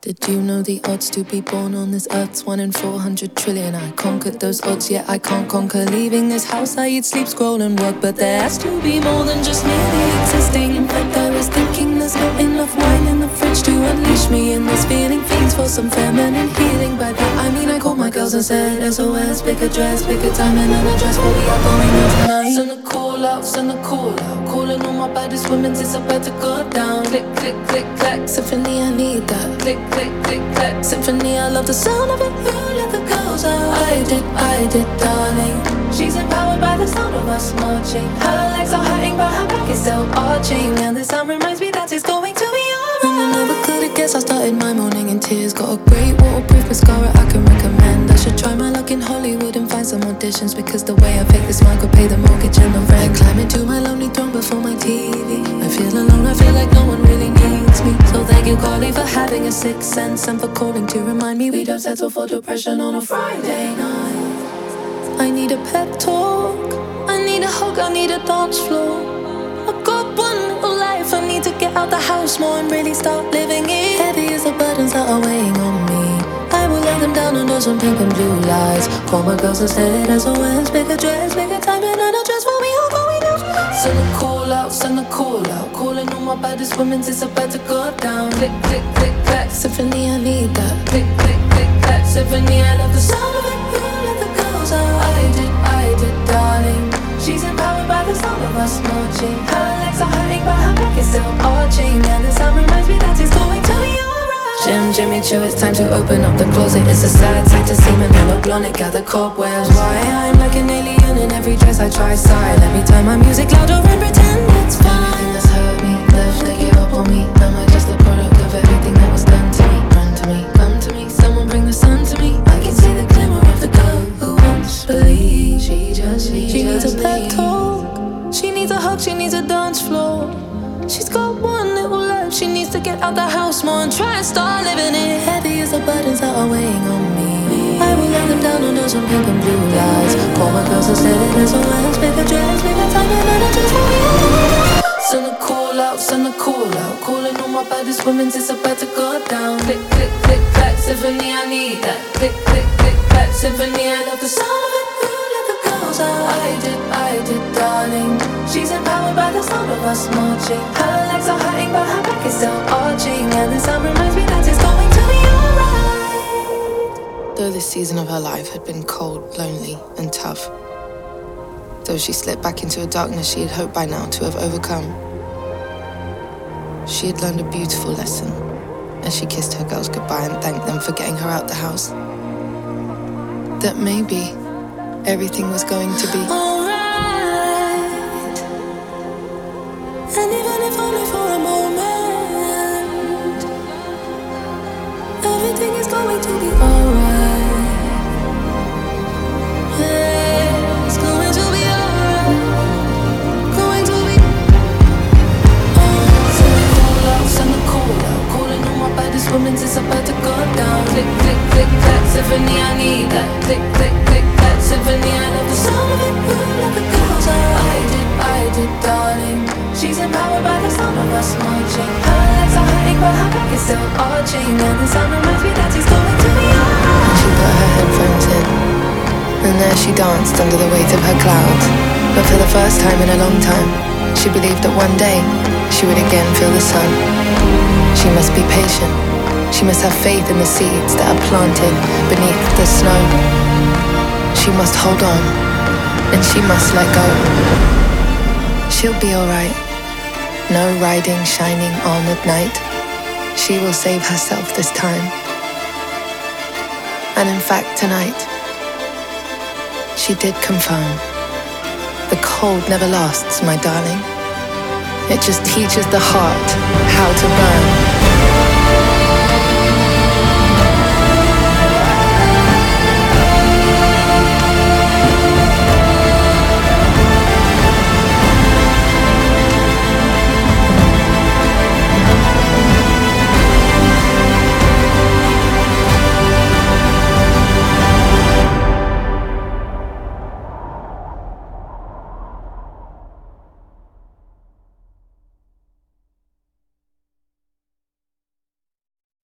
Did you know the odds to be born on this earth's 1 in 400 trillion? I conquered those odds, yet I can't conquer leaving this house. I eat, sleep, scroll and work, but there has to be more than just merely existing. In fact, I was thinking there's not enough wine in the fridge to unleash me in this feeling. Fiends for some feminine healing. By that I mean I called my girls and said SOS, pick a dress, pick a time and an address, for we are going out tonight. Send a call out, send a call out, calling all my baddest women, it's about to go down. Click, click, click, clack, symphony, I need that. Click, click, click, clack, symphony, I love the sound of it. Who let the girls out? I did, darling. She's empowered by the sound of us marching. Her legs are hurting, but her back is still arching. And this sound reminds me that it's going to be alright. And I never could have guessed I started my morning in tears. Got a great waterproof mascara I can recommend. I should try my luck in Hollywood and find some auditions, because the way I fake this smile could pay the mortgage and the rent. I climb into my lonely throne before my TV. I feel alone, I feel like no one really needs me. So thank you, Carly, for having a sixth sense and for calling to remind me we don't settle for depression on a Friday night. I need a pep talk, I need a hug, I need a dance floor. I got one little life, I need to get out the house more and really start living it. Heavy is the burdens that are weighing on me. I will lay them down under some pink and blue lights. Call my girls and said SOS, pick a dress, pick a time and an address, for we are going out tonight. Send a call out, send a call out, calling all my baddest women, it's about to go down. Click, click, click, clack, symphony, I need that. Click, click, click, clack, symphony, I love the sound of it. Who let the girls out? I did, darling. She's empowered by the sound of us marching. Her legs are hurting, but her back is still arching. And the sound reminds me that it's going to be alright. Jimmy Choo, it's time to open up the closet. It's a sad sight to see me never blonde it, gather cobwebs. Why I'm like an alien in every dress I try side. Let me turn my music louder and pretend it's fine. Everything that's hurt me, left to give up on me. Am I just a product of everything that was done to me? Run to me, come to me, someone bring the sun to me. I can see the glimmer of the girl who wants to believe. She needs a pep talk, she needs a hug, she needs a dance floor. She's got one little life, she needs to get out the house more and try and start living it. Heavy is the burdens that are weighing on me. I will lay them down under some pink and blue lights. Call my girls and said SOS, pick a dress, pick a time and an address, for me. Send a call out, send a call out, calling all my baddest women, it's about to go down. Click, click, click, clack, symphony, I need that. Click, click, click, clack, symphony, I love the sound of it. Who let the girls out? I did, darling. She's empowered by the sound of us marching. Her legs are hurting, but her back is still arching. And the sound reminds me that it's going to be alright. Though this season of her life had been cold, lonely, and tough, though she slipped back into a darkness she had hoped by now to have overcome, she had learned a beautiful lesson as she kissed her girls goodbye and thanked them for getting her out the house. That maybe everything was going to be alright. And even if only for a moment, everything is going to be alright. Yeah, it's going to be alright. Going to be alright. Send a call out, calling all my baddest women, it's about to go down. Click, click, click, clack, symphony, I need that. Click, click, click, clack, symphony, I love the sound of it. Who let the girls out? I did, darling. She's empowered by the sound of us marching. Her legs are hurting, but her back is still arching. And the sound reminds me that it's going to be alright. She put her headphones in, and there she danced under the weight of her clouds. But for the first time in a long time, she believed that one day she would again feel the sun. She must be patient. She must have faith in the seeds that are planted beneath the snow. She must hold on, and she must let go. She'll be alright. No riding shining armored knight. She will save herself this time. And in fact, tonight, she did confirm. The cold never lasts, my darling. It just teaches the heart how to